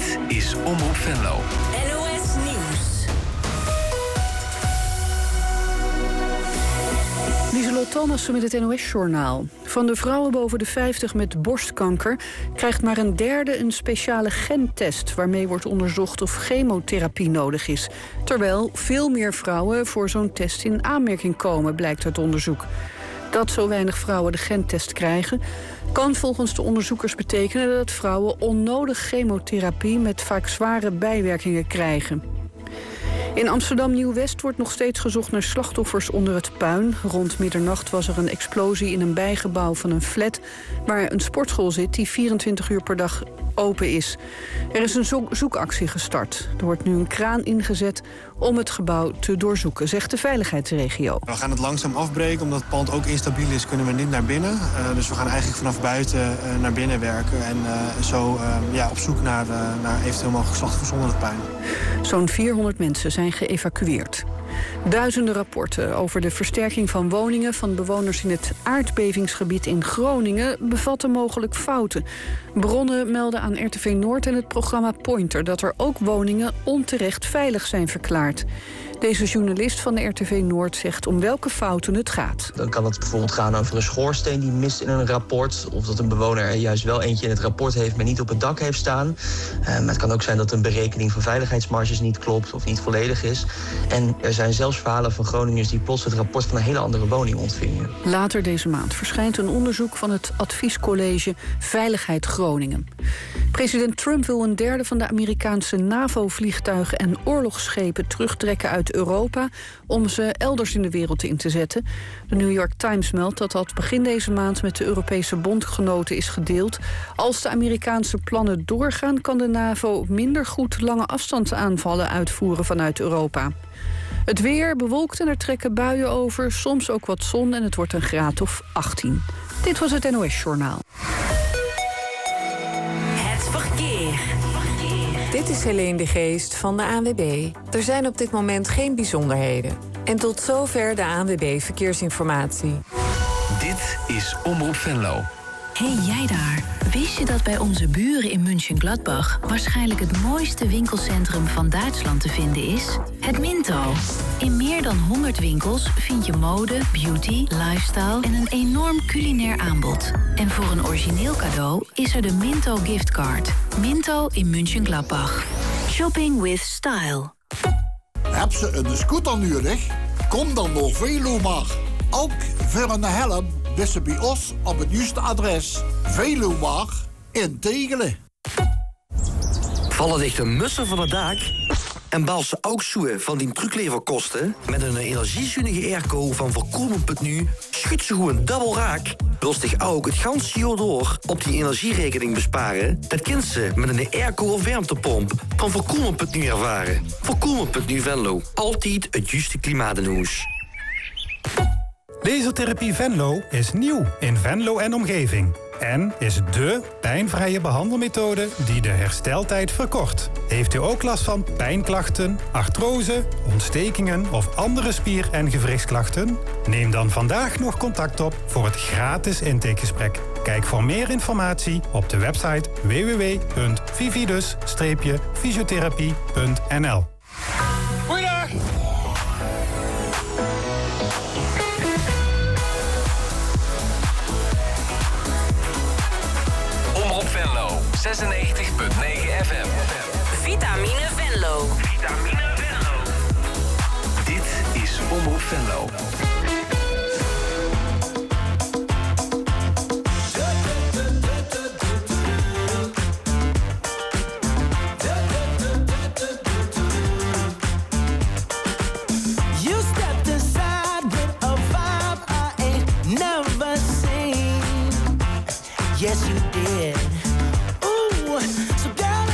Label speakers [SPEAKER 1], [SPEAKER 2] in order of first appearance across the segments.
[SPEAKER 1] Dit is Omroep Venlo.
[SPEAKER 2] NOS Nieuws.
[SPEAKER 3] Lieselot Thomassen met het NOS-journaal. Van de vrouwen boven de 50 met borstkanker krijgt maar een derde een speciale gentest, waarmee wordt onderzocht of chemotherapie nodig is. Terwijl veel meer vrouwen voor zo'n test in aanmerking komen, blijkt uit onderzoek. Dat zo weinig vrouwen de gentest krijgen, kan volgens de onderzoekers betekenen dat vrouwen onnodig chemotherapie met vaak zware bijwerkingen krijgen. In Amsterdam Nieuw-West wordt nog steeds gezocht naar slachtoffers onder het puin. Rond middernacht was er een explosie in een bijgebouw van een flat waar een sportschool zit die 24 uur per dag open is. Er is een zoekactie gestart. Er wordt nu een kraan ingezet om het gebouw te doorzoeken, zegt de veiligheidsregio.
[SPEAKER 4] We gaan het langzaam afbreken. Omdat het pand ook instabiel is, kunnen we niet naar binnen. Dus we gaan eigenlijk vanaf buiten naar binnen werken. En zo op zoek naar eventueel mogelijke slachtoffers onder het puin.
[SPEAKER 3] Zo'n 400 mensen zijn geëvacueerd. Duizenden rapporten over de versterking van woningen van bewoners in het aardbevingsgebied in Groningen bevatten mogelijk fouten. Bronnen melden aan RTV Noord en het programma Pointer dat er ook woningen onterecht veilig zijn verklaard. Deze journalist van de RTV Noord zegt om welke fouten het gaat.
[SPEAKER 5] Dan kan het bijvoorbeeld gaan over een schoorsteen die mist in een rapport, of dat een bewoner er juist wel eentje in het rapport heeft, maar niet op het dak heeft staan. Maar het kan ook zijn dat een berekening van veiligheidsmarges niet klopt of niet volledig is. En er zijn zelfs verhalen van Groningers die plots het rapport van een hele andere woning ontvingen.
[SPEAKER 3] Later deze maand verschijnt een onderzoek van het adviescollege Veiligheid Groningen. President Trump wil een derde van de Amerikaanse NAVO-vliegtuigen en oorlogsschepen terugtrekken uit Europa om ze elders in de wereld in te zetten. De New York Times meldt dat dat begin deze maand met de Europese bondgenoten is gedeeld. Als de Amerikaanse plannen doorgaan, kan de NAVO minder goed lange afstandsaanvallen uitvoeren vanuit Europa. Het weer bewolkt en er trekken buien over, soms ook wat zon en het wordt een graad of 18. Dit was het NOS-journaal.
[SPEAKER 2] Het verkeer.
[SPEAKER 6] Dit is Helene de Geest van de ANWB. Er zijn op dit moment geen bijzonderheden. En tot zover de ANWB Verkeersinformatie.
[SPEAKER 1] Dit is Omroep Venlo.
[SPEAKER 7] Hey jij daar, wist je dat bij onze buren in München-Gladbach waarschijnlijk het mooiste winkelcentrum van Duitsland te vinden is? Het Minto. In meer dan 100 winkels vind je mode, beauty, lifestyle en een enorm culinair aanbod. En voor een origineel cadeau is er de Minto giftcard. Minto in München-Gladbach. Shopping with style.
[SPEAKER 8] Heb ze een scooter nodig? Kom dan naar Velomar. Ook voor een helm wist ze bij ons op het juiste adres. Velomar in Tegelen.
[SPEAKER 9] Vallen dicht een mussen van het dak? En bal ze ook zoe van die trucleverkosten? Met een energiezuinige airco van Voorkomen.nu schudt ze gewoon dubbel raak. Wil zich ook het ganse jaar door op die energierekening besparen? Dat kunt ze met een airco of warmtepomp van Voorkomen.nu ervaren. Voorkomen.nu Venlo. Altijd het juiste klimaat in huis.
[SPEAKER 10] Lasertherapie Venlo is nieuw in Venlo en omgeving. En is dé pijnvrije behandelmethode die de hersteltijd verkort. Heeft u ook last van pijnklachten, artrose, ontstekingen of andere spier- en gewrichtsklachten? Neem dan vandaag nog contact op voor het gratis intakegesprek. Kijk voor meer informatie op de website www.vividus-fysiotherapie.nl.
[SPEAKER 11] Goeiedag!
[SPEAKER 1] Omroep Venlo, 96.9 FM.
[SPEAKER 2] Vitamine Venlo.
[SPEAKER 1] Vitamine Venlo. Dit is Omroep Venlo.
[SPEAKER 12] You stepped inside with a vibe I ain't never seen. Yes, you did. Ooh, so girl,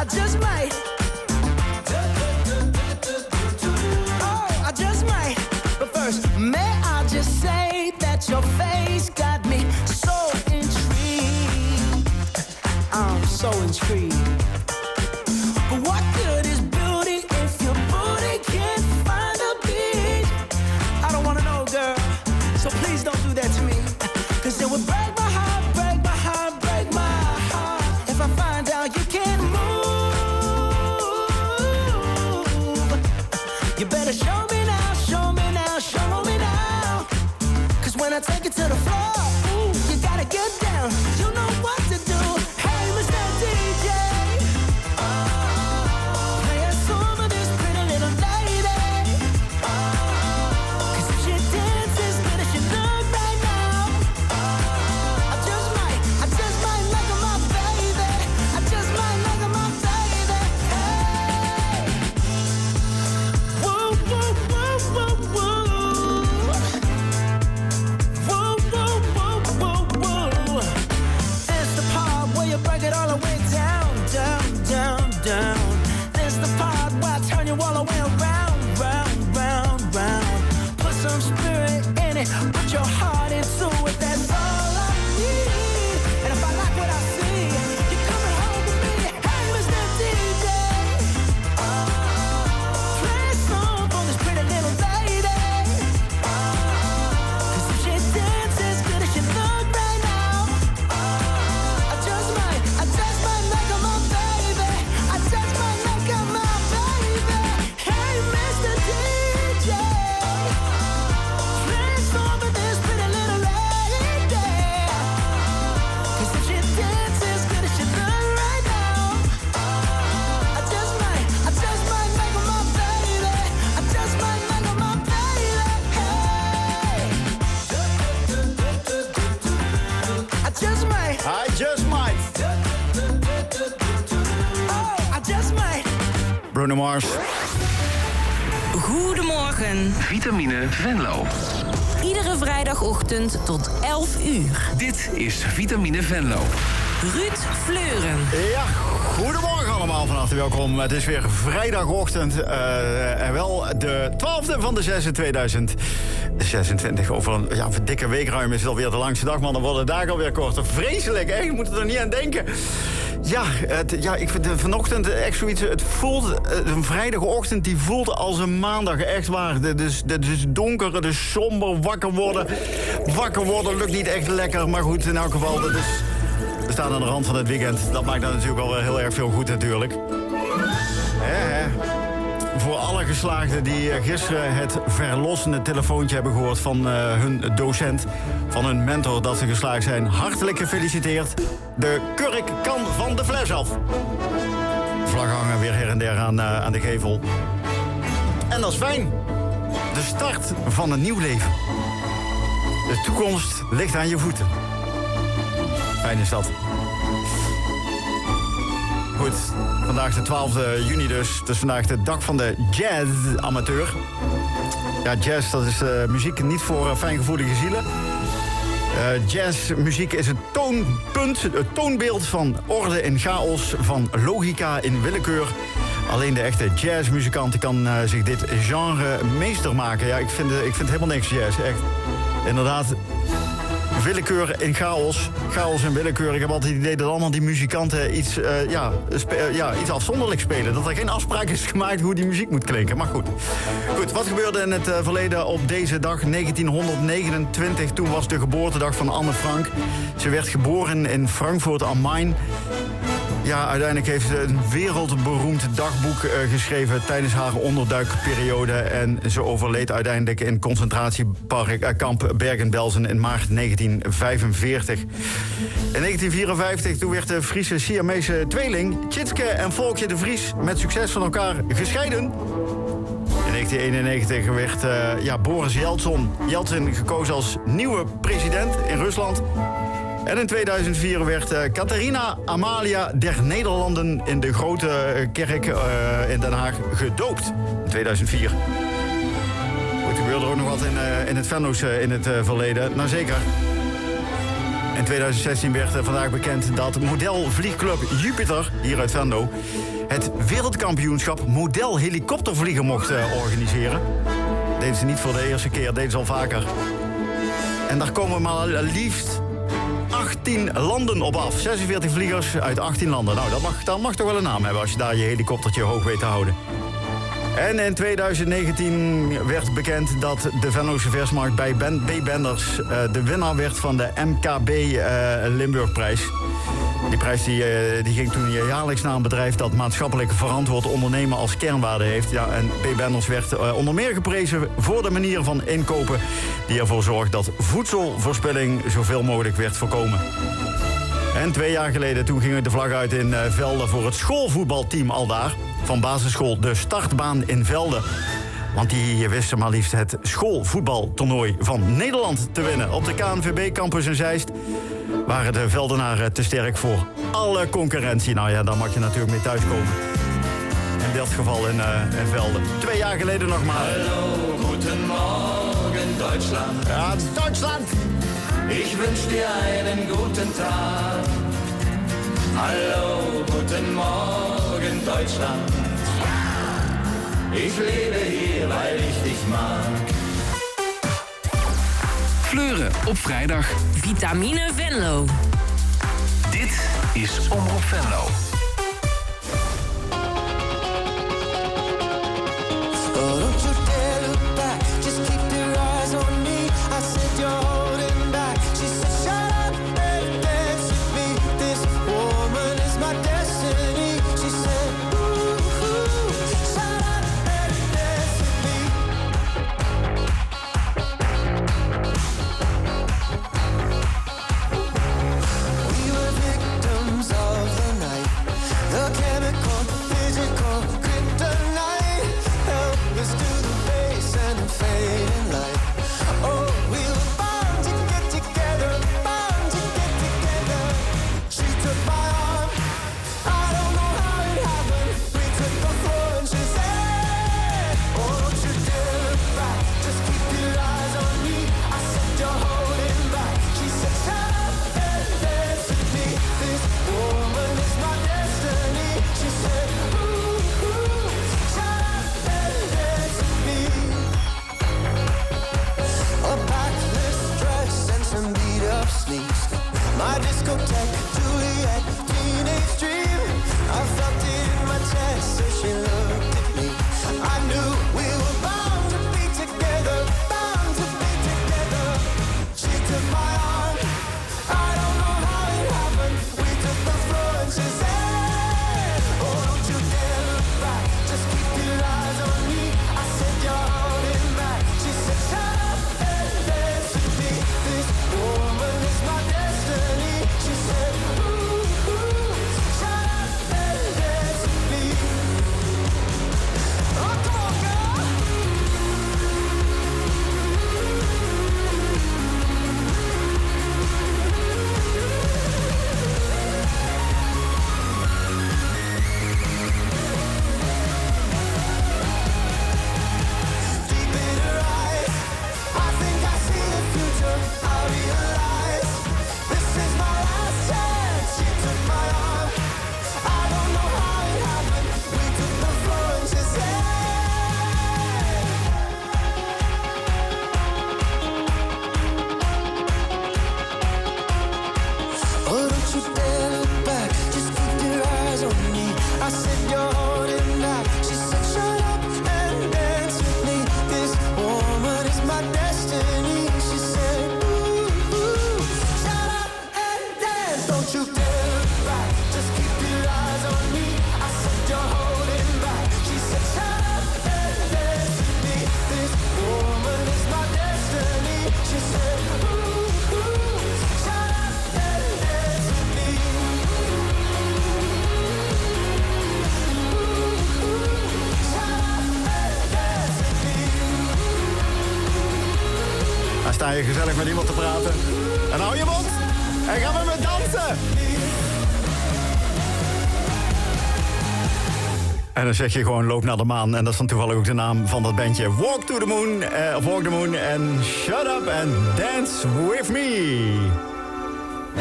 [SPEAKER 12] just might. Oh, I just might. But first, may I just say that your face got me so intrigued. I'm so intrigued. But what good is beauty if your booty can't find a beat? I don't wanna know, girl, so please don't do that to me. Cause it would break my heart, break my heart, break my heart if I find out you can't move. You better show me now, show me now, show me now. Cause when I take it to the floor, ooh, you gotta get down. You know what to do. Hey, Mr. DJ, play a song of this pretty little lady. Cause if she dances good as she look right now, I just might like her, my baby. I just might like her, my baby. Hey, woo, woo, woo, woo, woo. Woo, woo, woo, woo, woo. It's the part where you break it all the way down, down, down, down. It's the part where I turn you all the way around, round, round, round. Put some spirit in it, put your heart into it. That's all I need. And if I like what I see, you're coming home with me. Hey, Mr. DJ, play a song for this pretty little lady. Cause if she dances good as she look right now, I just might like her, my baby. I just might like her, my baby. Hey, Mr. DJ, play a song for this pretty little lady. Cause if she dances good as she look right now, I just might like her, my baby. I just might like her, my baby. Hey, I just might.
[SPEAKER 11] I just might.
[SPEAKER 12] Oh, I just might.
[SPEAKER 11] Bruno Mars.
[SPEAKER 2] Goedemorgen.
[SPEAKER 1] Vitamine Venlo.
[SPEAKER 2] Iedere vrijdagochtend tot 11 uur.
[SPEAKER 1] Dit is Vitamine Venlo.
[SPEAKER 2] Ruud Fleuren.
[SPEAKER 11] Ja, goedemorgen allemaal, van harte welkom. Het is weer vrijdagochtend en wel de 12e van de 6 in 2026. Over een dikke weekruim is het alweer de langste dag, man. Dan worden de dagen alweer korter. Vreselijk, hè? Je moet er niet aan denken. Ja, ik vind vanochtend echt zoiets. Het voelt, een vrijdagochtend die voelt als een maandag, echt waar. Het is donker, het is somber, wakker worden. Wakker worden lukt niet echt lekker, maar goed, in elk geval, we staan aan de rand van het weekend. Dat maakt dan natuurlijk al heel erg veel goed natuurlijk. Voor alle geslaagden die gisteren het verlossende telefoontje hebben gehoord van hun docent, van hun mentor dat ze geslaagd zijn, hartelijk gefeliciteerd. De kurk kan van de fles af. Vlag hangen weer her en der aan de gevel. En dat is fijn. De start van een nieuw leven. De toekomst ligt aan je voeten. Fijn is dat. Goed, vandaag de 12e juni dus. Het is vandaag de dag van de jazz-amateur. Ja, jazz, dat is muziek niet voor fijngevoelige zielen. Jazzmuziek is het toonpunt, het toonbeeld van orde in chaos, van logica in willekeur. Alleen de echte jazzmuzikant kan zich dit genre meester maken. Ja, ik vind helemaal niks jazz, echt. Inderdaad, willekeur in chaos, chaos in willekeur. Ik heb altijd het idee dat allemaal die muzikanten iets afzonderlijks spelen. Dat er geen afspraak is gemaakt hoe die muziek moet klinken. Maar goed, wat gebeurde in het verleden op deze dag, 1929? Toen was de geboortedag van Anne Frank. Ze werd geboren in Frankfurt am Main. Ja, uiteindelijk heeft ze een wereldberoemd dagboek geschreven tijdens haar onderduikperiode. En ze overleed uiteindelijk in concentratiekamp Bergen-Belsen in maart 1945. In 1954 toen werd de Friese Siamese tweeling Tjitske en Volkje de Vries met succes van elkaar gescheiden. In 1991 werd Boris Jeltsin gekozen als nieuwe president in Rusland. En in 2004 werd Catharina Amalia der Nederlanden in de grote kerk in Den Haag gedoopt. In 2004. Goed, gebeurde er ook nog wat in het Venlo's in het verleden. Nou zeker. In 2016 werd vandaag bekend dat modelvliegclub Jupiter, hier uit Venlo, het wereldkampioenschap modelhelikoptervliegen mocht organiseren. Dat deden ze niet voor de eerste keer, deden ze al vaker. En daar komen maar liefst 18 landen op af. 46 vliegers uit 18 landen. Nou, dat mag toch wel een naam hebben als je daar je helikoptertje hoog weet te houden. En in 2019 werd bekend dat de Venlose Versmarkt bij B-Benders de winnaar werd van de MKB Limburgprijs. Die prijs die ging toen jaarlijks naar een bedrijf dat maatschappelijk verantwoord ondernemen als kernwaarde heeft. Ja, en B-Benders werd onder meer geprezen voor de manier van inkopen die ervoor zorgt dat voedselverspilling zoveel mogelijk werd voorkomen. En 2 jaar geleden toen ging de vlag uit in Velde voor het schoolvoetbalteam aldaar. Van basisschool De Startbaan in Velde. Want die wisten maar liefst het schoolvoetbaltoernooi van Nederland te winnen. Op de KNVB-campus in Zeist waren de Veldenaren te sterk voor alle concurrentie. Nou ja, daar mag je natuurlijk mee thuiskomen. In dit geval in Velde. 2 jaar geleden nog maar.
[SPEAKER 13] Hallo, guten Morgen Deutschland.
[SPEAKER 11] Ja, Duitsland!
[SPEAKER 13] Ich wünsch dir einen guten Tag. Hallo, guten Morgen Deutschland. Ich lebe hier, weil ich dich mag.
[SPEAKER 1] Fleuren op vrijdag.
[SPEAKER 2] Vitamine Venlo.
[SPEAKER 1] Dit is Omroep Venlo.
[SPEAKER 12] Oh, don't you dare look back, just keep your eyes on me. I said you're holding back. She said shut up and dance with me. This woman is my destiny. She said ooh, ooh, shut up and dance with me. We were victims of the night, the chemical, physical kryptonite. Help us to the base and fading light. Oh, we were bound to get together, bound to get together. She took my arm, I don't know how it happened. We took the floor and she said, oh, don't you dare look back, just keep your eyes on me. I said you're holding back. She said shut up and dance with me. This woman is my destiny. She said ooh, ooh, shut up and dance with me. A backless dress and some beat up sleeves. My discotheque, Juliet, teenage dream. I felt it in my chest as she looked at me. I knew we were bound to be together, bound to be together. She took my arm, I don't know how it happened. We took the floor and she said, oh, don't you dare look back, just keep your eyes on me. I said you're holding back. She said shut up and dance with me. This woman is my destiny. She said ooh, ooh, shut up and dance with me. Oh, come on, girl. Deep in her eyes, I think I see the future. I realize this is my last chance. She took my arm, I don't know how it happened. We took the floor and she said, oh, don't you dare look back, just keep your eyes on me. I said you're holding back. She said shut up and dance with me. This woman is my destiny. She said ooh, ooh, shut up and dance. Don't you dare look back, just keep your eyes on me. I said you're holding back. She said shut up and dance with me. This woman is my destiny. She said ooh, ooh, shut up and dance with me.
[SPEAKER 11] Dan sta je gezellig met iemand te praten. En hou je mond. En gaan we met dansen. En dan zeg je gewoon loop naar de maan. En dat is dan toevallig ook de naam van dat bandje. Walk to the Moon, of Walk the Moon. En Shut Up and Dance With Me.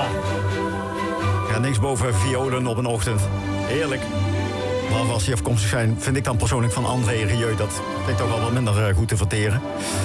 [SPEAKER 11] Ja, niks boven violen op een ochtend. Heerlijk. Maar als die afkomstig zijn, vind ik dan persoonlijk van André Rieu. Dat vind ik toch wel wat minder goed te verteren.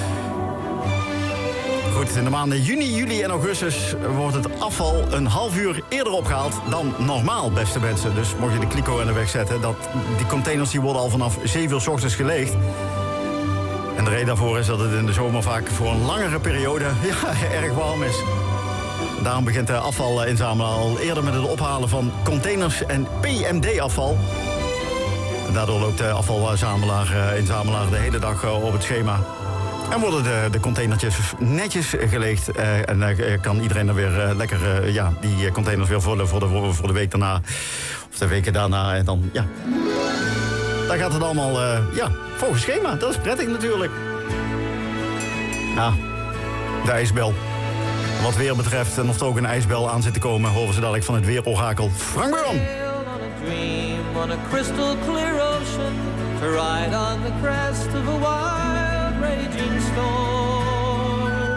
[SPEAKER 11] Goed, in de maanden juni, juli en augustus wordt het afval een half uur eerder opgehaald dan normaal, beste mensen. Dus mocht je de kliko aan de weg zetten, die containers die worden al vanaf 7 uur 's ochtends geleegd. En de reden daarvoor is dat het in de zomer vaak voor een langere periode erg warm is. Daarom begint de afvalinzamelaar al eerder met het ophalen van containers en PMD-afval. En daardoor loopt de afvalinzamelaar de hele dag op het schema. En worden de containertjes netjes geleegd. En kan iedereen er weer lekker die containers weer voor de week daarna. Of de weken daarna. En dan, ja. Dan gaat het allemaal volgens schema. Dat is prettig natuurlijk. Ja, de ijsbel. Wat weer betreft en of er ook een ijsbel aan zit te komen, horen ze dadelijk van het weerorakel Frank Buurman.
[SPEAKER 14] On a crystal clear ocean, to ride on the crest of a wild raging storm,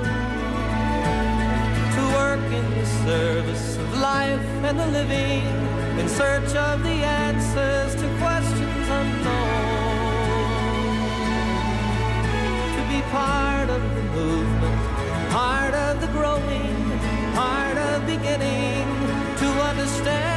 [SPEAKER 14] to work in the service of life and the living, in search of the answers to questions unknown, to be part of the movement, part of the growing, part of beginning, to understand.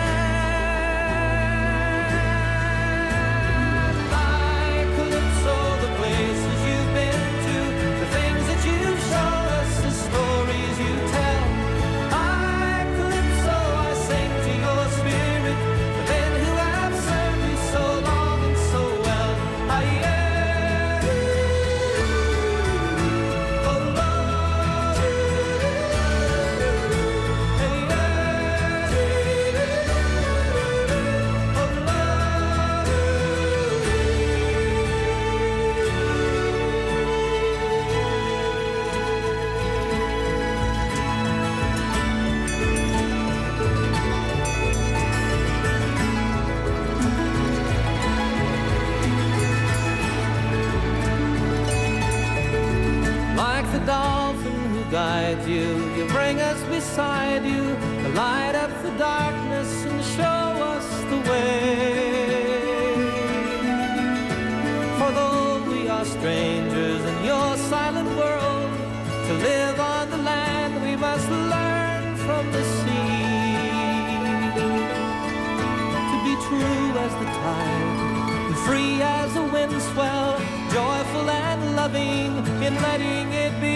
[SPEAKER 14] Guide you, you bring us beside you, to light up the darkness and show us the way. For though we are strangers in your silent world, to live on the land we must learn from the sea. To be true as the tide, and free as a wind swell, joyful and loving in letting it be.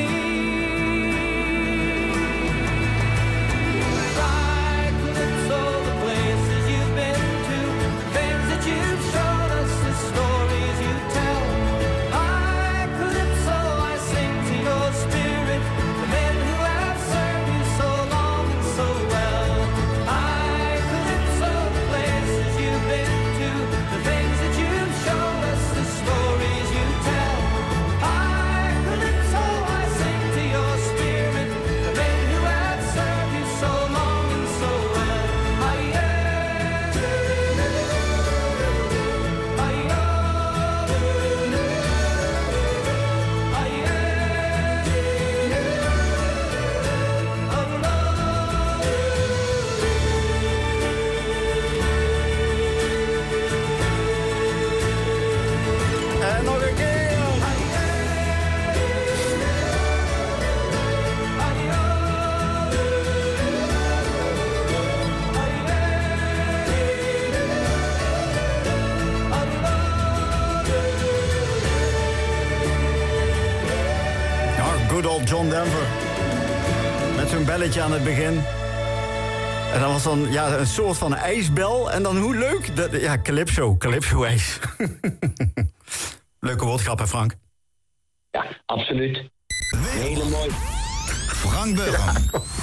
[SPEAKER 11] John Denver. Met zo'n belletje aan het begin. En dat was dan een soort van ijsbel. En dan hoe leuk. Calypso-ijs. Leuke woordgrap, hè Frank?
[SPEAKER 15] Ja, absoluut. Hele mooi.
[SPEAKER 11] Frank Buurman.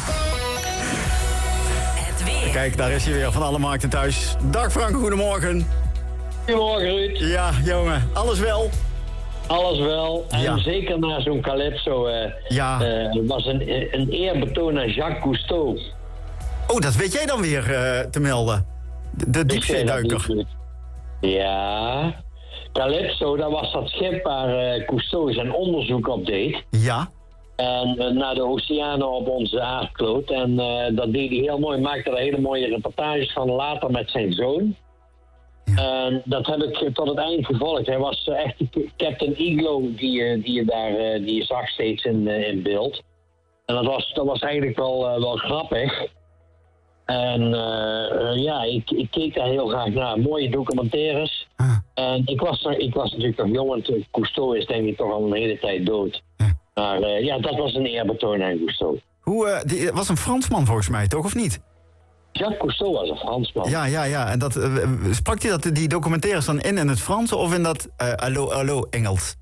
[SPEAKER 2] Het weer.
[SPEAKER 11] Kijk, daar is hij weer van alle markten thuis. Dag Frank, goedemorgen.
[SPEAKER 15] Goedemorgen Ruud.
[SPEAKER 11] Ja, jongen. Alles wel?
[SPEAKER 15] Alles wel. En zeker na zo'n Calypso was een eerbetoon aan Jacques Cousteau.
[SPEAKER 11] Oh, dat weet jij dan weer te melden. De diepzeeduiker.
[SPEAKER 15] Ja. Calypso, dat was dat schip waar Cousteau zijn onderzoek op deed.
[SPEAKER 11] Ja.
[SPEAKER 15] En naar de oceanen op onze aardkloot. En dat deed hij heel mooi. Maakte er hele mooie reportages van later met zijn zoon. En dat heb ik tot het eind gevolgd. Hij was echt Captain Iglo die je zag steeds in beeld. En dat was eigenlijk wel grappig. En ik keek daar heel graag naar. Mooie documentaires. En ik was natuurlijk nog jong, want Cousteau is denk ik toch al een hele tijd dood. Maar dat was een eerbetoon aan Cousteau.
[SPEAKER 11] Die was een Fransman volgens mij, toch, of niet?
[SPEAKER 15] Jacques Cousteau was een Fransman.
[SPEAKER 11] Ja. En sprak hij die documentaires dan in het Frans of in dat hallo Engels?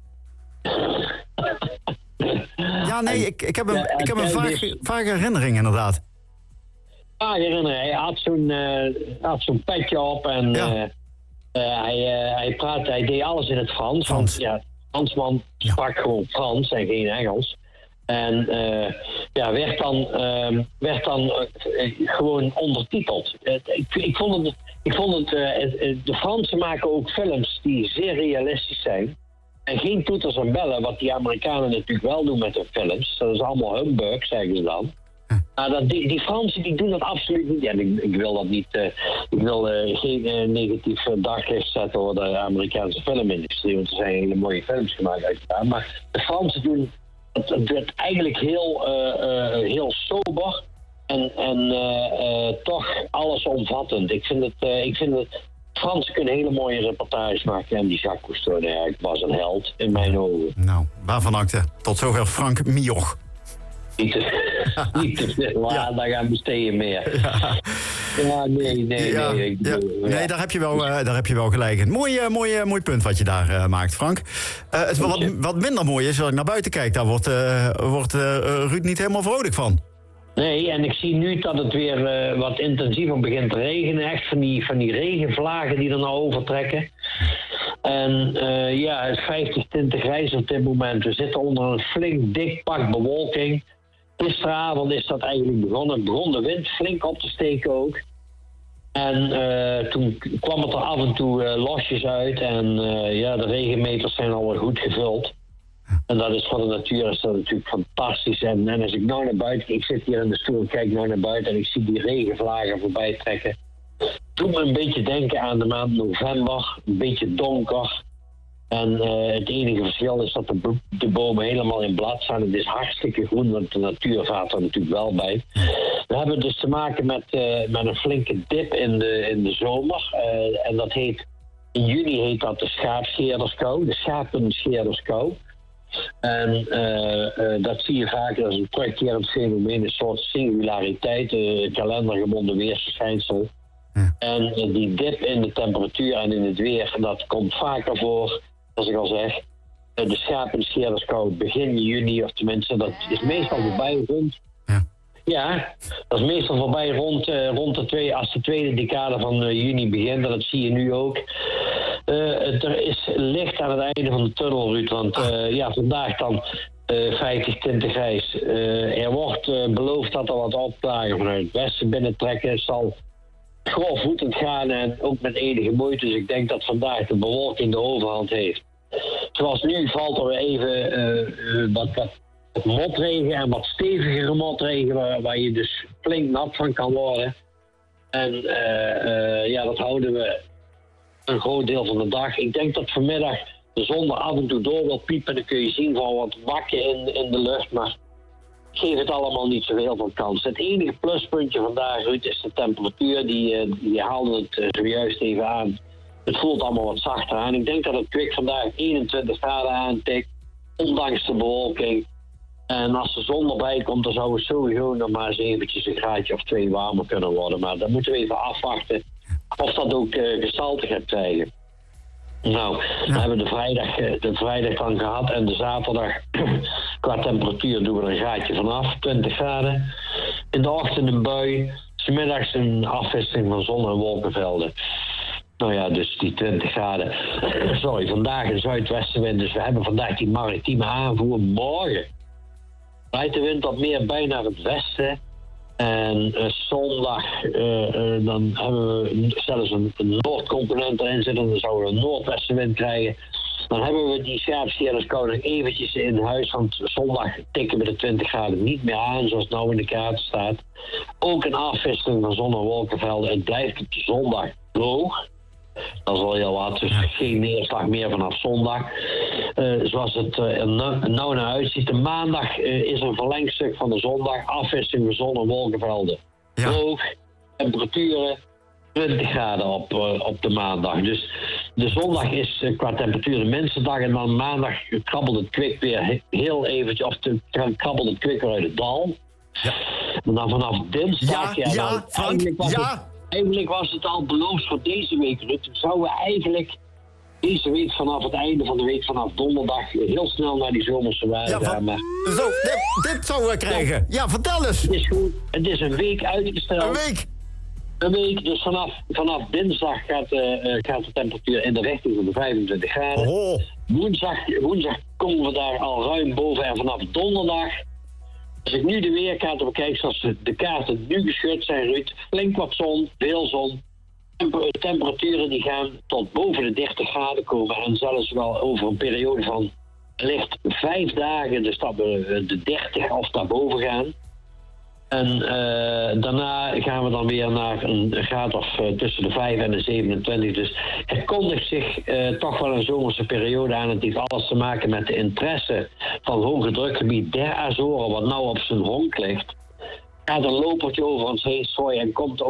[SPEAKER 11] Ja, nee, ik heb een vage herinnering inderdaad.
[SPEAKER 15] Vage herinnering. Hij had zo'n petje op en hij deed alles in het Frans. Want, Fransman sprak gewoon Frans en geen Engels. En werd dan gewoon ondertiteld. Ik vond het de Fransen maken ook films die zeer realistisch zijn. En geen toeters en bellen, wat die Amerikanen natuurlijk wel doen met hun films. Dat is allemaal humbug, zeggen ze dan. Maar die Fransen die doen dat absoluut niet. Ja, ik wil dat niet. Ik wil geen negatief daglicht zetten over de Amerikaanse filmindustrie. Want er zijn hele mooie films gemaakt uiteraard. Maar de Fransen doen het eigenlijk heel sober en toch allesomvattend. Ik vind het Fransen kunnen hele mooie reportages maken. En die Jacques Cousteau was een held in mijn ogen.
[SPEAKER 11] Nou, waarvan akte. Tot zover Frank Mioch.
[SPEAKER 15] Niet te veel, daar gaan besteden meer. Nee.
[SPEAKER 11] Nee, daar heb je wel gelijk in. Mooi punt wat je daar maakt, Frank. Wat minder mooi is, als ik naar buiten kijk, daar wordt Ruud niet helemaal vrolijk van.
[SPEAKER 15] Nee, en ik zie nu dat het weer wat intensiever begint te regenen. Echt van die regenvlagen die er nou overtrekken. En het is 50 tinten grijs op dit moment. We zitten onder een flink dik pak bewolking. Gisteravond is dat eigenlijk begonnen. Begon de wind flink op te steken ook. En toen kwam het er af en toe losjes uit. En de regenmeters zijn al wel goed gevuld. En dat is voor de natuur is dat natuurlijk fantastisch. En als ik nou naar buiten, ik zit hier in de stoel en kijk nou naar buiten en ik zie die regenvlagen voorbij trekken. Doet me een beetje denken aan de maand november. Een beetje donker. En het enige verschil is dat de bomen helemaal in blad staan. Het is hartstikke groen, want de natuur vaart er natuurlijk wel bij. We hebben dus te maken met een flinke dip in de zomer. En dat heet, in juni heet dat de schaapscheerderskou, de schapenscheerderskou. En dat zie je vaak, dat is een terugkerend fenomeen, een soort singulariteit, kalendergebonden weersverschijnsel. En die dip in de temperatuur en in het weer, dat komt vaker voor, als ik al zeg. De schapenscheerderskou begin juni, of tenminste, dat is meestal voorbij rond. Ja, dat is meestal voorbij rond als de tweede decade van juni begint. En dat zie je nu ook. Er is licht aan het einde van de tunnel, Ruud. Want vandaag dan 50 tinten grijs. Er wordt beloofd dat er wat opklaringen vanuit het westen binnentrekken. Het zal grofvoetend gaan en ook met enige moeite. Dus ik denk dat vandaag de bewolking de overhand heeft. Zoals nu valt er even wat motregen en wat stevigere motregen, waar je dus flink nat van kan worden. En dat houden we een groot deel van de dag. Ik denk dat vanmiddag de zon er af en toe door wil piepen. Dan kun je zien van wat wakken in de lucht, maar geef het allemaal niet zoveel van kans. Het enige pluspuntje vandaag, Ruud, is de temperatuur. Die haalde het zojuist even aan. Het voelt allemaal wat zachter aan. Ik denk dat het kwik vandaag 21 graden aantikt, ondanks de bewolking. En als de zon erbij komt, dan zou het sowieso nog maar eens eventjes een graadje of 2 warmer kunnen worden. Maar dan moeten we even afwachten of dat ook gestalte gaat krijgen. Nou, we hebben de vrijdag dan gehad en de zaterdag qua temperatuur doen we er een graadje vanaf, 20 graden. In de ochtend een bui, 's middags een afwisseling van zon en wolkenvelden. Nou ja, dus die 20 graden. Sorry, vandaag een zuidwestenwind, dus we hebben vandaag die maritieme aanvoer. Morgen draait de wind wat meer bij naar het westen. En zondag dan hebben we zelfs een noordcomponent erin zitten. Dan zouden we een noordwestenwind krijgen. Dan hebben we die scherpstelenskou nog eventjes in huis, want zondag tikken we de 20 graden niet meer aan, zoals het nou in de kaart staat. Ook een afwisseling van zon- en wolkenvelden. Het blijft op de zondag droog. Dat is wel heel wat, dus geen neerslag meer vanaf zondag. Zoals het nou naar uitziet. De maandag is een verlengstuk van de zondag. Afwisseling van zon- en wolkenvelden. Droog, temperaturen 20 graden op de maandag. Dus de zondag is qua temperatuur de minste dag. En dan maandag krabbelt het kwik weer heel eventjes. Of krabbelt het kwik weer uit het dal. Ja. En dan vanaf dinsdag... Eigenlijk was het al beloofd voor deze week, Ruud. Toen zouden we eigenlijk deze week vanaf het einde van de week, vanaf donderdag, heel snel naar die zomerse waarden gaan. Maar...
[SPEAKER 11] Zo, dit zouden we krijgen. Ja, vertel eens.
[SPEAKER 15] Het is een week uitgesteld. Een week, dus vanaf dinsdag gaat de temperatuur in de richting van de 25 graden.
[SPEAKER 11] Oh.
[SPEAKER 15] Woensdag komen we daar al ruim boven en vanaf donderdag... Als ik nu de weerkaarten bekijk, zoals de kaarten nu geschud zijn, Ruud, flink wat zon, veel zon. Temperaturen die gaan tot boven de 30 graden komen en zelfs wel over een periode van licht 5 dagen, dus dat we de 30 of daarboven gaan. En daarna gaan we dan weer naar een graad of tussen de 5 en de 27. Dus het kondigt zich toch wel een zomerse periode aan. Het heeft alles te maken met de interesse van hoge drukgebied der Azoren, wat nou op zijn honk ligt. Gaat een lopertje over ons heen strooien en komt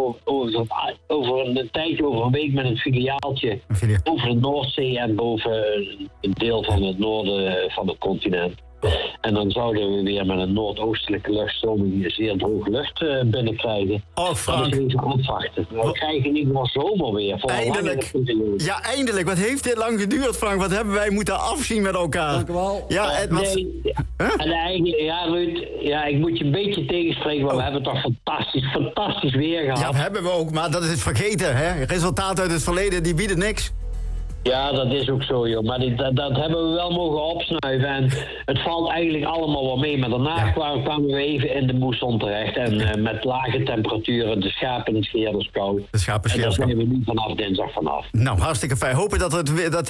[SPEAKER 15] over een tijdje, over een week met een filiaaltje over de Noordzee en boven een deel van het noorden van het continent. En dan zouden we weer met een noordoostelijke luchtstroming zeer droge lucht binnenkrijgen.
[SPEAKER 11] Oh, Frank.
[SPEAKER 15] Dat is even afwachten. We krijgen niet meer zomer weer.
[SPEAKER 11] Eindelijk. Ja, eindelijk. Wat heeft dit lang geduurd, Frank? Wat hebben wij moeten afzien met elkaar?
[SPEAKER 8] Dank u wel.
[SPEAKER 11] Ja,
[SPEAKER 15] en eigenlijk, Ruud, ik moet je een beetje tegenspreken, maar we hebben toch fantastisch weer gehad.
[SPEAKER 11] Ja, dat hebben we ook, maar dat is het vergeten, hè? Resultaten uit het verleden, die bieden niks.
[SPEAKER 15] Ja, dat is ook zo, joh. Maar dat hebben we wel mogen opsnuiven. En het valt eigenlijk allemaal wel mee. Maar daarna kwamen we even in de moesson terecht. En met lage temperaturen, de schapen en scheerders koud.
[SPEAKER 11] De schapen
[SPEAKER 15] en daar zijn we nu vanaf dinsdag vanaf.
[SPEAKER 11] Nou, hartstikke fijn. Hopen dat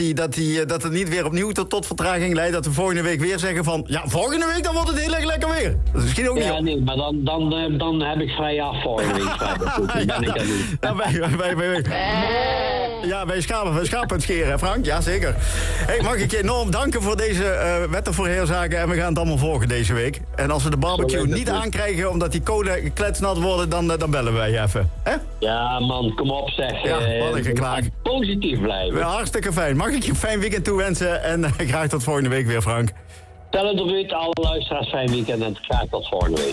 [SPEAKER 11] het niet weer opnieuw tot vertraging leidt. Dat we volgende week weer zeggen van... Ja, volgende week dan wordt het heel erg lekker weer. Dat is misschien ook niet op.
[SPEAKER 15] Nee, maar dan heb ik vrij af volgende week. Dan ben ik er niet.
[SPEAKER 11] Ja, wij schapen het scheren, Frank. Ja, zeker. Hey, mag ik je enorm danken voor deze wettervoorherzaken. En we gaan het allemaal volgen deze week. En als we de barbecue niet aankrijgen omdat die kolen kletsnat worden, dan bellen wij je even. Hè?
[SPEAKER 15] Ja, man, kom op zeg.
[SPEAKER 11] Ja, wat een geklaag.
[SPEAKER 15] Positief blijven.
[SPEAKER 11] Wel, hartstikke fijn. Mag ik je een fijn weekend toewensen en graag tot volgende week weer, Frank.
[SPEAKER 15] Tel het op uit, alle luisteraars fijn weekend en graag tot volgende week.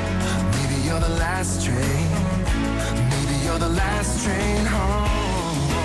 [SPEAKER 16] Maybe you're the last train home.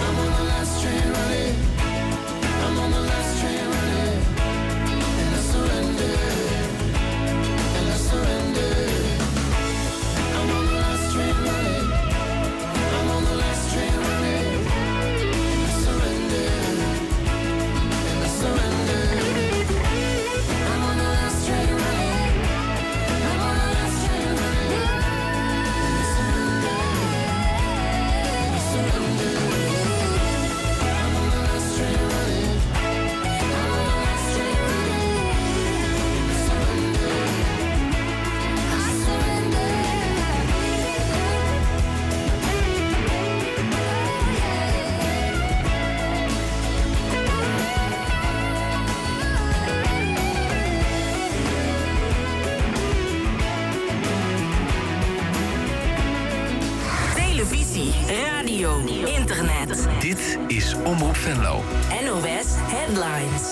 [SPEAKER 2] radio, internet.
[SPEAKER 1] Dit is Omroep Venlo.
[SPEAKER 2] NOS Headlines.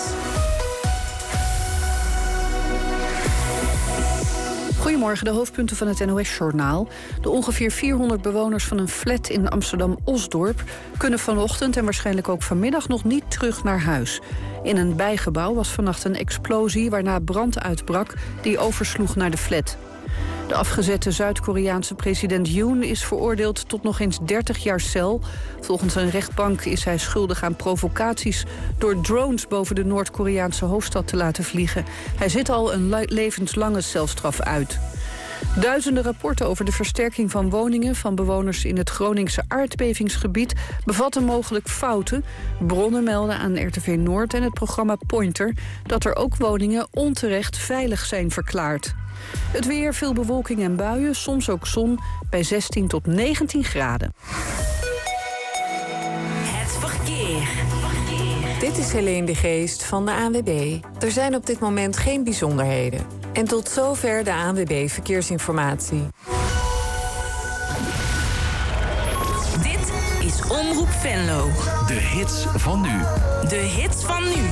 [SPEAKER 3] Goedemorgen, de hoofdpunten van het NOS-journaal. De ongeveer 400 bewoners van een flat in Amsterdam-Osdorp kunnen vanochtend en waarschijnlijk ook vanmiddag nog niet terug naar huis. In een bijgebouw was vannacht een explosie waarna brand uitbrak die oversloeg naar de flat. De afgezette Zuid-Koreaanse president Yoon is veroordeeld tot nog eens 30 jaar cel. Volgens een rechtbank is hij schuldig aan provocaties door drones boven de Noord-Koreaanse hoofdstad te laten vliegen. Hij zit al een levenslange celstraf uit. Duizenden rapporten over de versterking van woningen van bewoners in het Groningse aardbevingsgebied bevatten mogelijk fouten. Bronnen melden aan RTV Noord en het programma Pointer dat er ook woningen onterecht veilig zijn verklaard. Het weer, veel bewolking en buien, soms ook zon, bij 16 tot 19 graden.
[SPEAKER 2] Het verkeer.
[SPEAKER 6] Dit is Helene de Geest van de ANWB. Er zijn op dit moment geen bijzonderheden. En tot zover de ANWB Verkeersinformatie.
[SPEAKER 2] Dit is Omroep Venlo.
[SPEAKER 1] De hits van nu.
[SPEAKER 2] De hits van nu.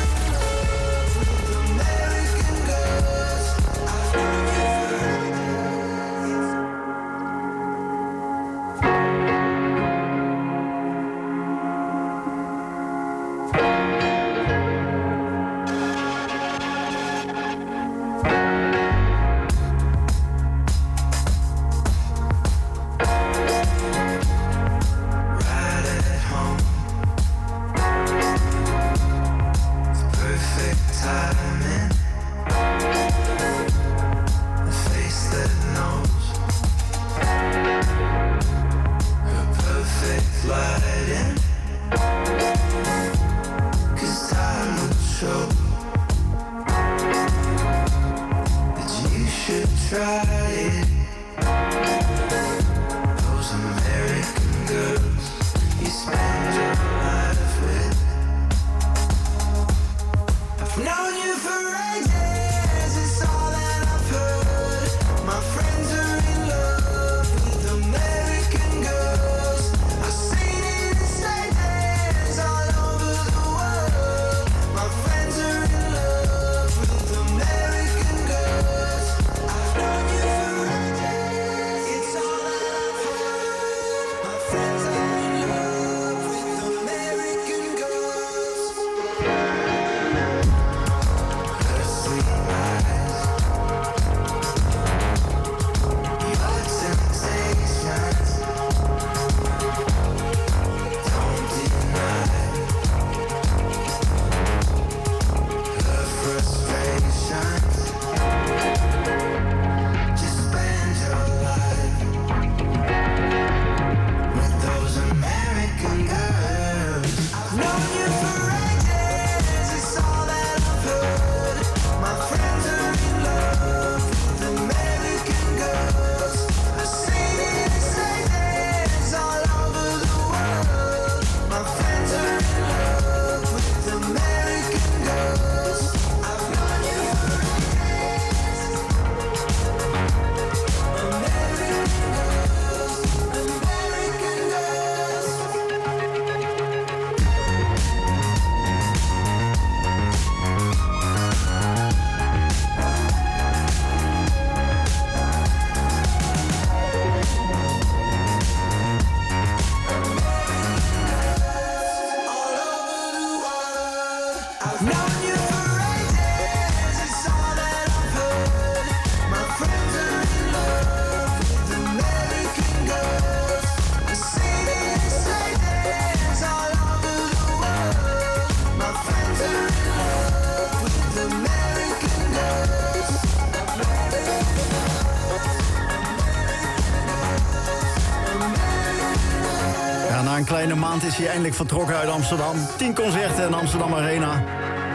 [SPEAKER 11] Na een kleine maand is hij eindelijk vertrokken uit Amsterdam. 10 concerten in Amsterdam Arena.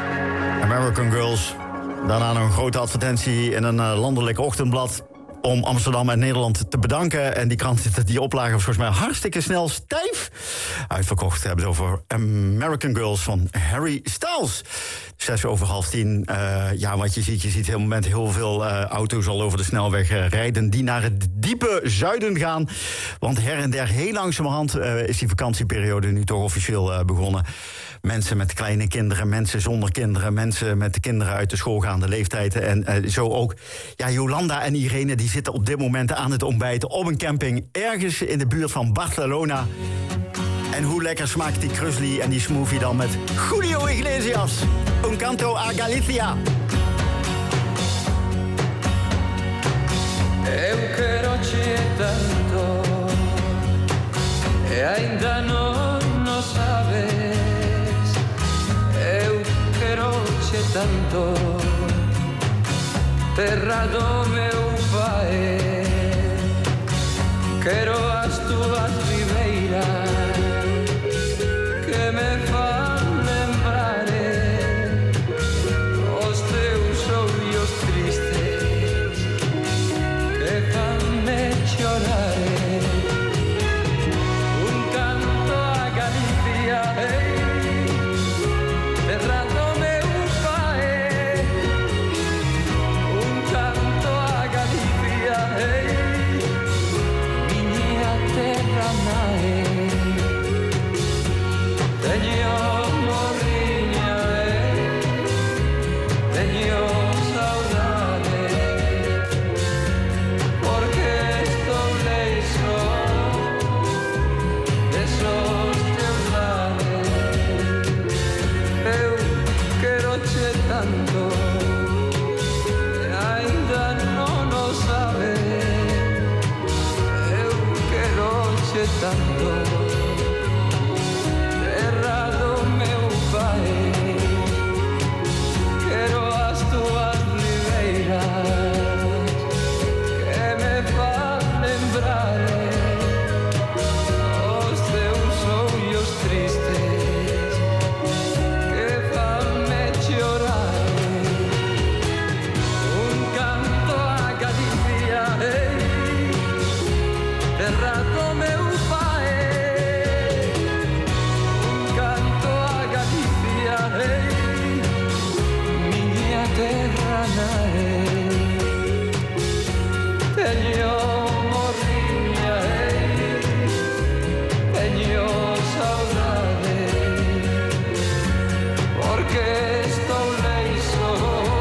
[SPEAKER 11] American Girls. Daarna nog een grote advertentie in een landelijk ochtendblad om Amsterdam en Nederland te bedanken. En die krant, die oplage was volgens mij hartstikke snel stijf uitverkocht. We hebben het over American Girls van Harry Styles. 10:06. Wat je ziet heel moment heel veel auto's al over de snelweg rijden... die naar het diepe zuiden gaan. Want her en der, heel langzamerhand, is die vakantieperiode nu toch officieel begonnen. Mensen met kleine kinderen, mensen zonder kinderen... mensen met de kinderen uit de schoolgaande leeftijd. En zo ook. Ja, Jolanda en Irene die zitten op dit moment aan het ontbijten... op een camping ergens in de buurt van Barcelona. En hoe lekker smaakt die krusli en die smoothie dan met Julio Iglesias. Un canto a Galicia.
[SPEAKER 14] Eu quero-te tanto e ainda não sabes. Eu quero-te tanto, terra do meu pai. Quero as tuas ribeiras que me fan lembrar os teus olhos tristes que fan-me chorar. Un canto a Galicia, terra do meu pai. Un canto a Galicia, minha terra nai. Teño morriña, teño saudade, porque estou leixo desos teus lares. Eu quero-te tanto e ainda non o sabes. Eu quero-te tanto, terra do meu pai. Quero as tuas ribeiras que me fan lembrar os teus olhos tristes que fan-me chorar. Un canto a Galicia, terra do meu pai. Canto a Galicia, minha terra nai. Teño morriña, teño saudade, porque estou leixo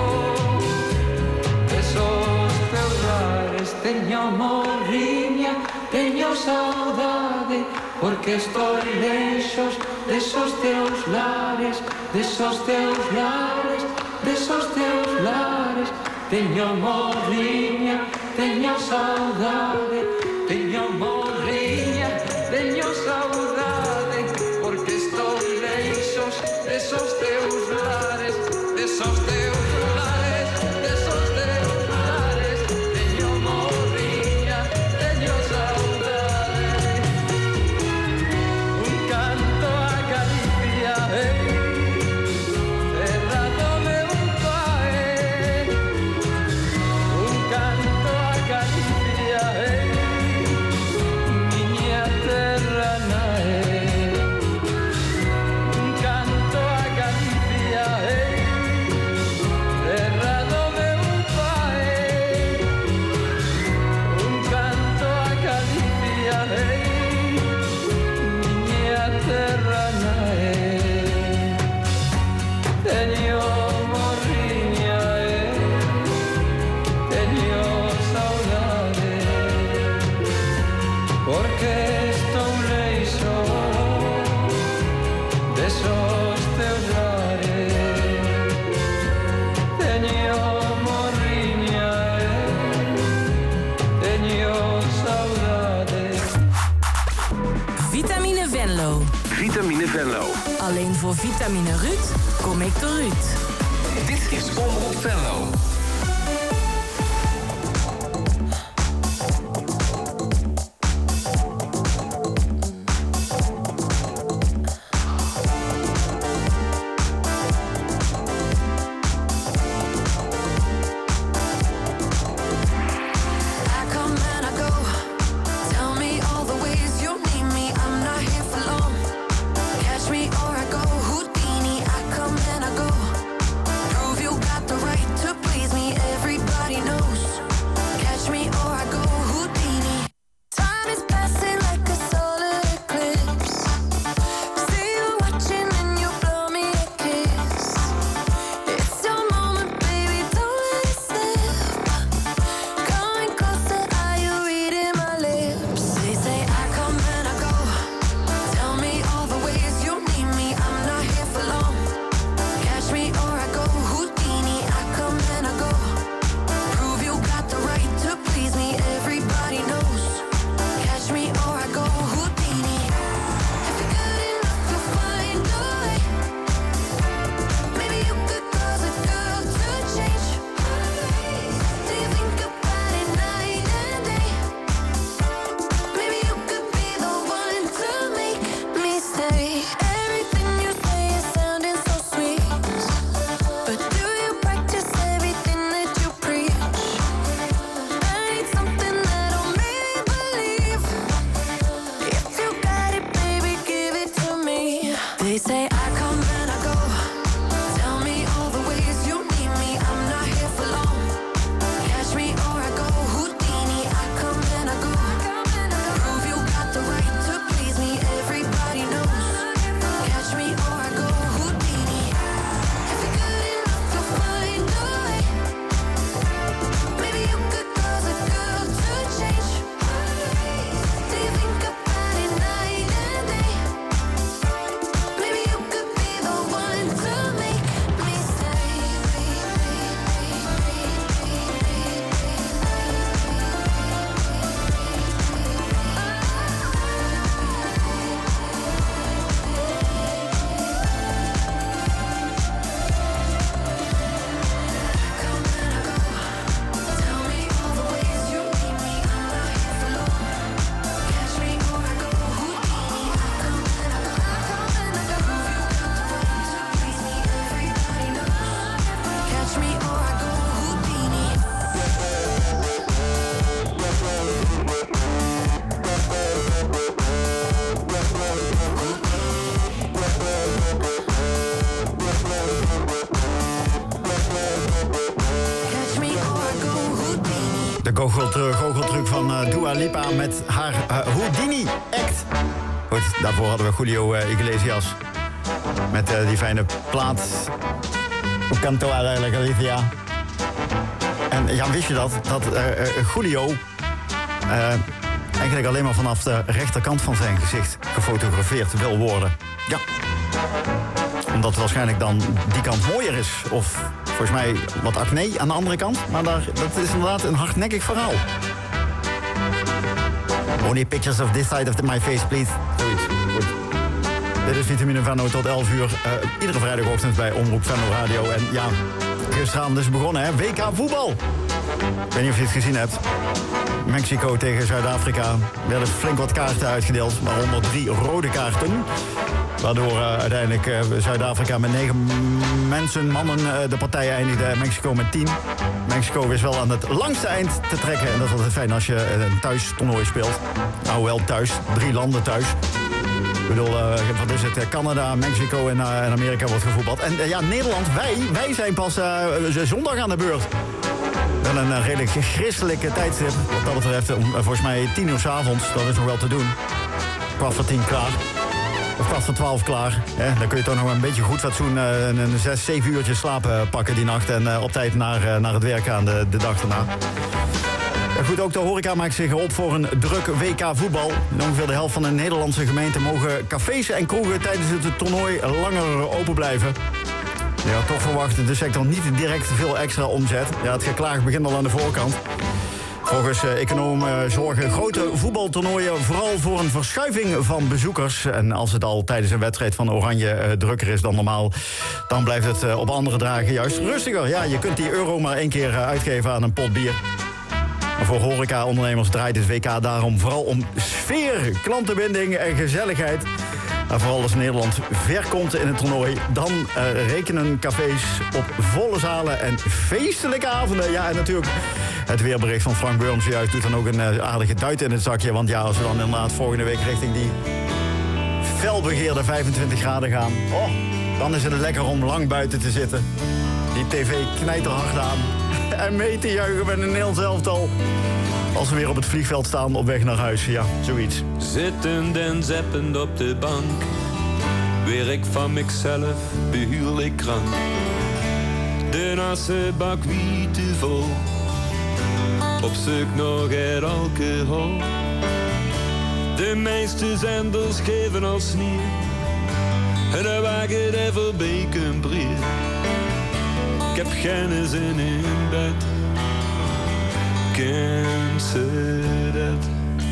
[SPEAKER 14] desos teus lares. Teño morriña, teño saudade, porque estou leixos desos teus lares, desos teus lares, desos teus lares. Teño morriña, teño saudade, teño morriña, teño saudade, porque estou leixos desos teus lares, desos teus lares, desos teus lares. Teño morriña, teño saudade. Un canto a Galicia, terra do meu pai. Un canto a Galicia, minha terra nai. Un canto a Galicia, terra do meu pai. Un canto a Galicia, minha terra nai. Teño morriña, teño saudade, porque estou leixo desos teus lares. Teño morriña, teño saudade.
[SPEAKER 2] Vitamine Venlo.
[SPEAKER 1] Vitamine Venlo.
[SPEAKER 2] Alleen voor Vitamine Ruud kom ik door Ruud.
[SPEAKER 1] Dit is Omroep Venlo.
[SPEAKER 16] I come and I go. Tell me all the ways you need me. I'm not here for long. Catch me or I go Houdini. I come and I go.
[SPEAKER 11] goocheltruc van Dua Lipa met haar Houdini Act. Goed, daarvoor hadden we Julio Iglesias met die fijne plaat. Hoe kan het eigenlijk, Alicia? En ja, wist je dat Julio eigenlijk alleen maar vanaf de rechterkant van zijn gezicht gefotografeerd wil worden? Ja. Omdat waarschijnlijk dan die kant mooier is. Of volgens mij wat acne aan de andere kant. Maar dat is inderdaad een hardnekkig verhaal. Only pictures of this side of my face, please. Zoiets. Goed. Dit is Vitamine Venlo tot 11 uur. Iedere vrijdagochtend bij Omroep Venlo Radio. En ja, gisteravond is begonnen, hè. WK voetbal. Ik weet niet of je het gezien hebt. Mexico tegen Zuid-Afrika. Er werden flink wat kaarten uitgedeeld. Waaronder 3 rode kaarten. Waardoor uiteindelijk Zuid-Afrika met 9 mannen de partij eindigde. Mexico met 10. Mexico is wel aan het langste eind te trekken. En dat is altijd fijn als je een thuistoernooi speelt. Nou wel thuis, 3 landen thuis. Ik bedoel, wat is het? Canada, Mexico en Amerika wordt gevoetbald. En ja, Nederland, wij zijn pas zondag aan de beurt. Wel een redelijk christelijke tijdstip. Wat dat betreft, volgens mij 10 uur 's avonds. Dat is nog wel te doen. 10:15 klaar. Of 11:15 klaar. Dan kun je toch nog een beetje goed fatsoen een 6-7 uurtjes slapen pakken die nacht. En op tijd naar het werk gaan de dag daarna. Goed, ook de horeca maakt zich op voor een druk WK voetbal. Ongeveer de helft van de Nederlandse gemeenten mogen cafés en kroegen tijdens het toernooi langer open blijven. Ja, toch verwacht de sector niet direct veel extra omzet. Ja, het geklaag begint al aan de voorkant. Volgens economen zorgen grote voetbaltoernooien vooral voor een verschuiving van bezoekers. En als het al tijdens een wedstrijd van Oranje drukker is dan normaal, dan blijft het op andere dagen juist rustiger. Ja, je kunt die euro maar 1 keer uitgeven aan een pot bier. Maar voor horeca-ondernemers draait het WK daarom vooral om sfeer, klantenbinding en gezelligheid. En vooral als Nederland ver komt in het toernooi, dan rekenen cafés op volle zalen en feestelijke avonden. Ja, en natuurlijk het weerbericht van Frank Burms juist doet dan ook een aardige duit in het zakje. Want ja, als we dan inderdaad volgende week richting die felbegeerde 25 graden gaan, dan is het lekker om lang buiten te zitten. Die tv knijterhard aan en mee te juichen met een heel elftal. Als we weer op het vliegveld staan op weg naar huis, ja, zoiets.
[SPEAKER 17] Zittend en zeppend op de bank, weer ik van mezelf behuurlijk krank. De nasse bak wiet vol, op zoek nog het alcohol. De meeste zenders geven al sneer, en dan wagen er voorbij een brief. Ik heb geen zin in bed. Kent ze dat?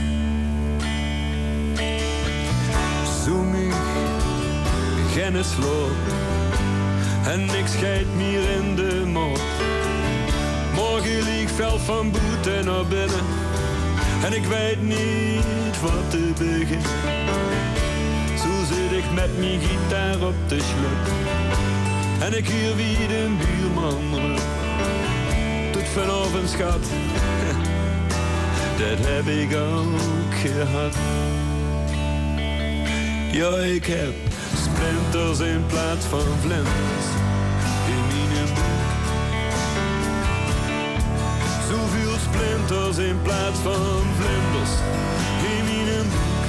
[SPEAKER 17] Zoemig, geen sloop en niks scheidt meer in de mond. Morgen lieg vel van boete naar binnen en ik weet niet wat te beginnen. Zo zit ik met mijn gitaar op de slip en ik huur wie de buurman roept. Tot vanavond schat, dat heb ik ook gehad. Ja, ik heb splinters in plaats van vlinders in mijn boek. Zoveel splinters in plaats van vlinders in mijn boek.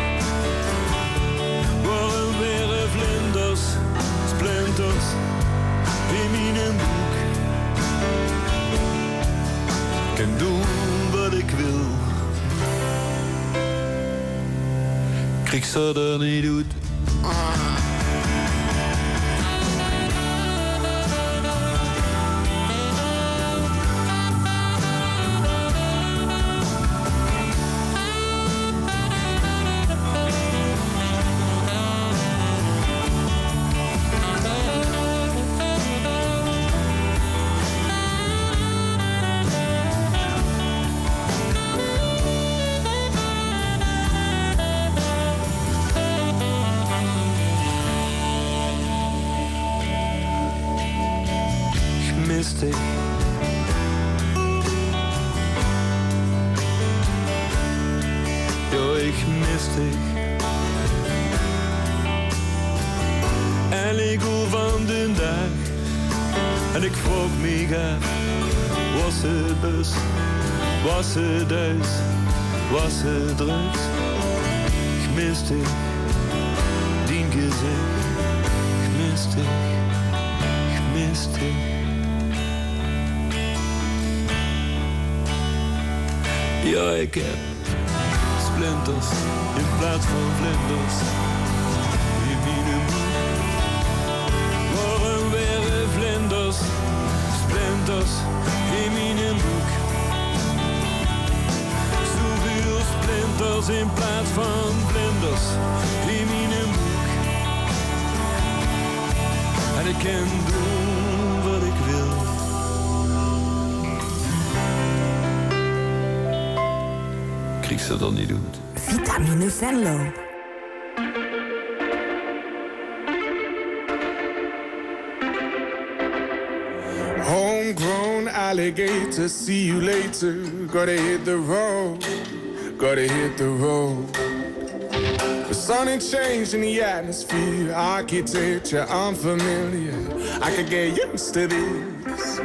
[SPEAKER 17] Waarom weer vlinders, splinters in mijn boek? Ik kan doen wat ik wil. Krijg ze er niet uit. En ik hoor van de dag en ik vroeg me af, was het best Was het Duits, was het Drugs? Ich mis dich, dein Gesicht. Ich mis dich, ich mis dich. Ja, ik heb splinters in plaats van vlinders. In mijn moed. Waarom weer vlinders, splinters in mijn boek? Zoveel splinters in plaats van vlinders in mijn boek. En ik kan doen wat ik wil. Krieg ze dat niet doet.
[SPEAKER 2] Vitamine Venlo.
[SPEAKER 18] Homegrown alligator, see you later. Gotta hit the road, gotta hit the road. The sun ain't changing the atmosphere, architecture unfamiliar. I could get used to this.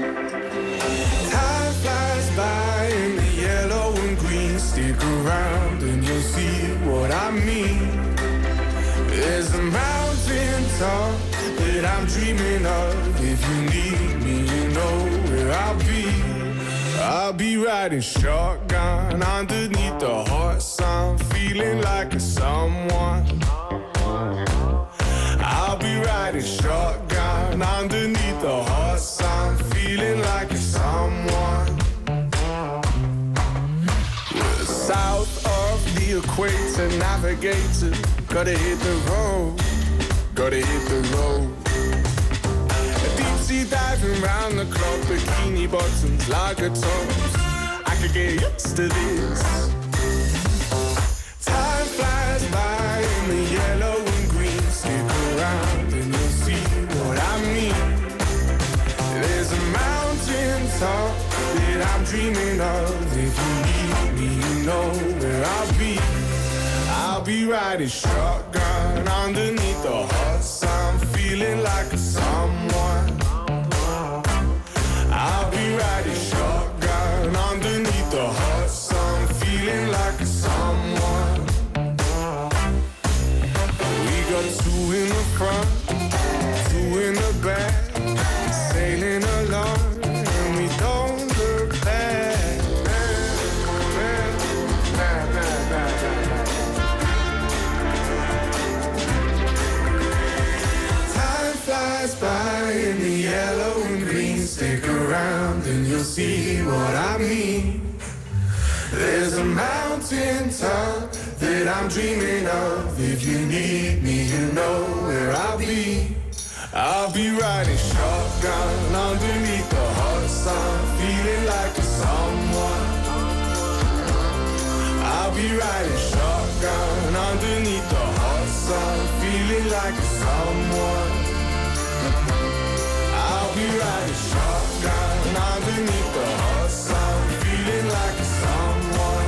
[SPEAKER 18] Time flies by in the yellow and green. Stick around and you'll see what I mean. There's a mountain top that I'm dreaming of. If you need me, you know where I'll be. I'll be riding shotgun underneath the hot sun, feeling like a someone. I'll be riding shotgun underneath the hot sun, feeling like a someone. We're south of the equator, navigator. Gotta hit the road, gotta hit the road. Deep sea diving round the clock, bikini bottoms, lager tops. I could get used to this. Time flies by in the yellow and green. Stick around and you'll see what I mean. There's a mountain top that I'm dreaming of. If you need me, you know where I'll be. I'll be riding shotgun underneath the hot sun, feeling like a someone. I'll be riding shotgun underneath the hot sun, feeling like a someone. We got two in the front, two in the back, sailing along, and we don't look back. Flies by in the yellow and green. Stick around and you'll see what I mean. There's a mountain top that I'm dreaming of. If you need me, you know where I'll be. I'll be riding shotgun underneath the hot sun, feeling like a someone. I'll be riding shotgun underneath the hot sun, feeling like a someone. I'll be riding shotgun underneath the hot sun, feeling like a someone.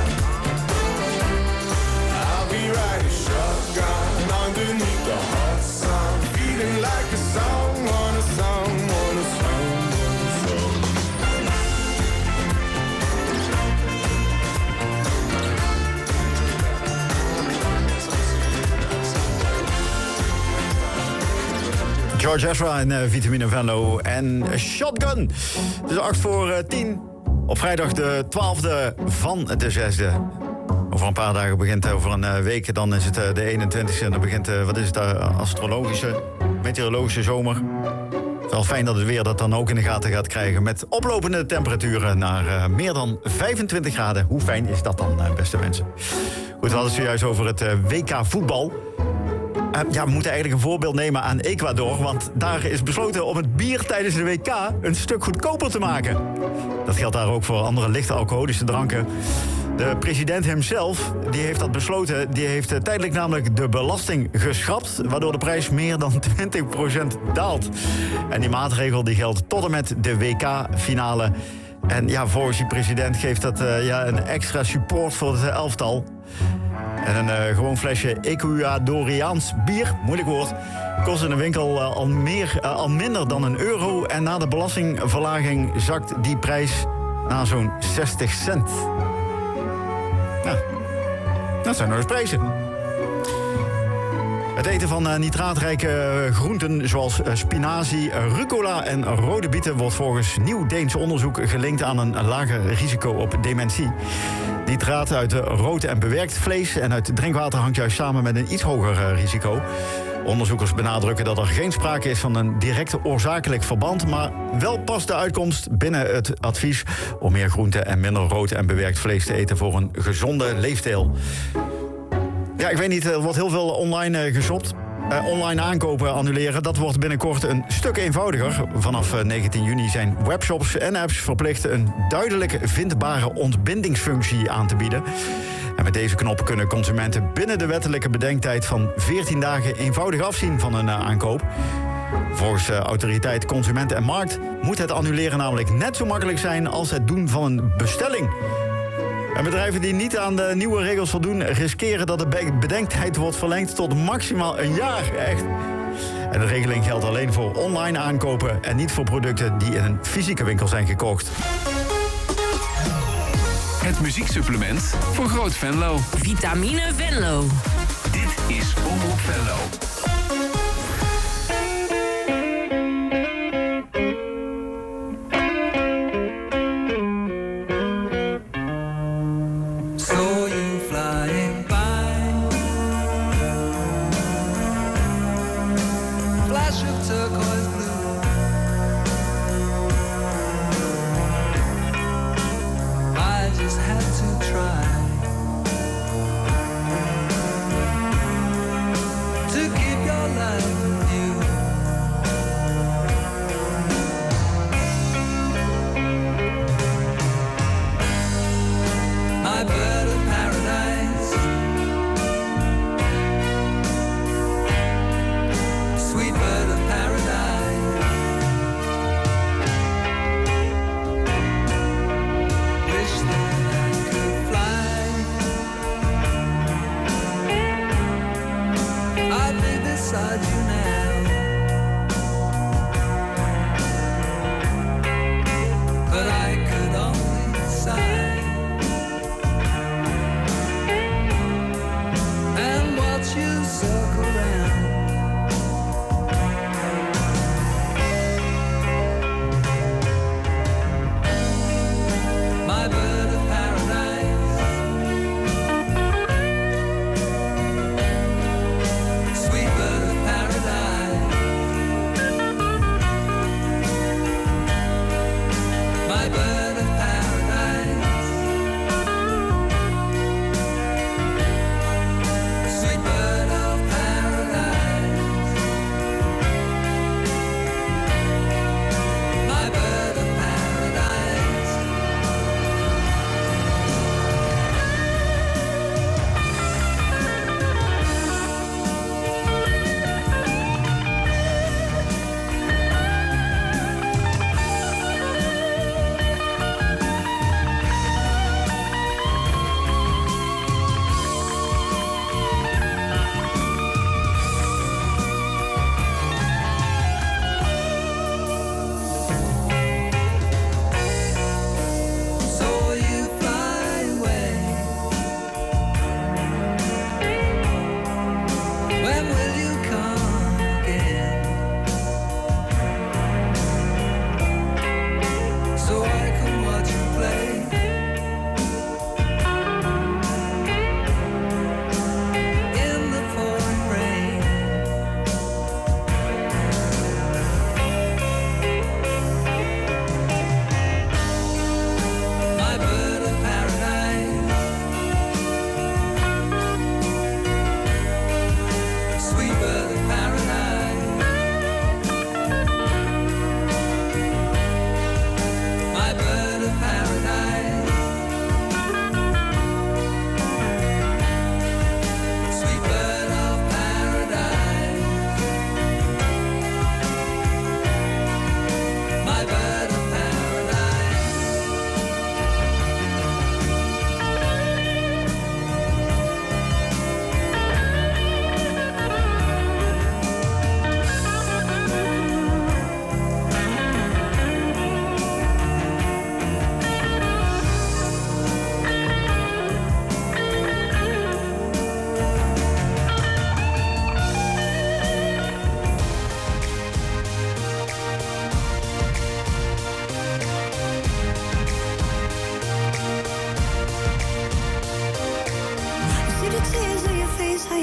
[SPEAKER 18] I'll be riding shotgun underneath the hot sun, feeling like a someone, a someone, a someone, a someone.
[SPEAKER 11] George Ezra en Vitamine Venlo en Shotgun. Het is 8:10 op vrijdag de 12e van de 6e. Over een paar dagen begint, over een week, dan is het de 21e. En dan begint, wat is het, astrologische, meteorologische zomer. Het is wel fijn dat het weer dat dan ook in de gaten gaat krijgen. Met oplopende temperaturen naar meer dan 25 graden. Hoe fijn is dat dan, beste mensen? Goed, we hadden het zojuist over het WK voetbal. Ja, we moeten eigenlijk een voorbeeld nemen aan Ecuador. Want daar is besloten om het bier tijdens de WK een stuk goedkoper te maken. Dat geldt daar ook voor andere lichte alcoholische dranken. De president hemzelf, die heeft dat besloten. Die heeft tijdelijk namelijk de belasting geschrapt, waardoor de prijs meer dan 20% daalt. En die maatregel die geldt tot en met de WK-finale. En ja, volgens die president geeft dat een extra support voor het elftal. En een gewoon flesje Ecuadoriaans bier, moeilijk woord, kost in de winkel al minder dan €1. En na de belastingverlaging zakt die prijs naar zo'n 60 cent. Ja, dat zijn nog eens prijzen. Het eten van nitraatrijke groenten zoals spinazie, rucola en rode bieten wordt volgens nieuw Deens onderzoek gelinkt aan een lager risico op dementie. Nitraat uit rood en bewerkt vlees en uit drinkwater hangt juist samen met een iets hoger risico. Onderzoekers benadrukken dat er geen sprake is van een direct oorzakelijk verband, maar wel past de uitkomst binnen het advies om meer groente en minder rood en bewerkt vlees te eten voor een gezonde leefstijl. Ja, ik weet niet, er wordt heel veel online geshopt. Online aankopen annuleren, dat wordt binnenkort een stuk eenvoudiger. Vanaf 19 juni zijn webshops en apps verplicht een duidelijk vindbare ontbindingsfunctie aan te bieden. En met deze knop kunnen consumenten binnen de wettelijke bedenktijd van 14 dagen eenvoudig afzien van een aankoop. Volgens autoriteit Consument en Markt moet het annuleren namelijk net zo makkelijk zijn als het doen van een bestelling. En bedrijven die niet aan de nieuwe regels voldoen, riskeren dat de bedenktijd wordt verlengd tot maximaal een jaar. Echt. En de regeling geldt alleen voor online aankopen en niet voor producten die in een fysieke winkel zijn gekocht.
[SPEAKER 1] Het muzieksupplement voor Groot Venlo.
[SPEAKER 2] Vitamine Venlo.
[SPEAKER 1] Dit is Omroep Venlo.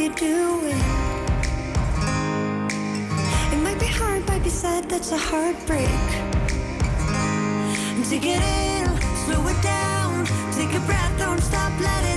[SPEAKER 19] you doing? It might be hard, might be sad, that's a heartbreak. Take it in, slow it down, take a breath, don't stop, let it